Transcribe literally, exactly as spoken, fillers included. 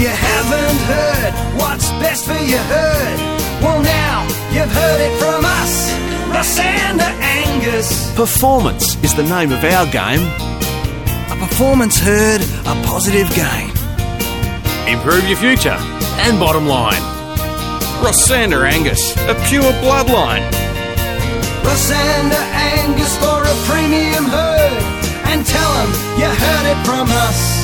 you haven't heard what's best for your herd, well now you've heard it from us, Rossander Angus. Performance is the name of our game. A performance herd, a positive gain. Improve your future and bottom line. Rossander Angus, a pure bloodline. Rossander Angus for a premium herd, and tell them you heard it from us.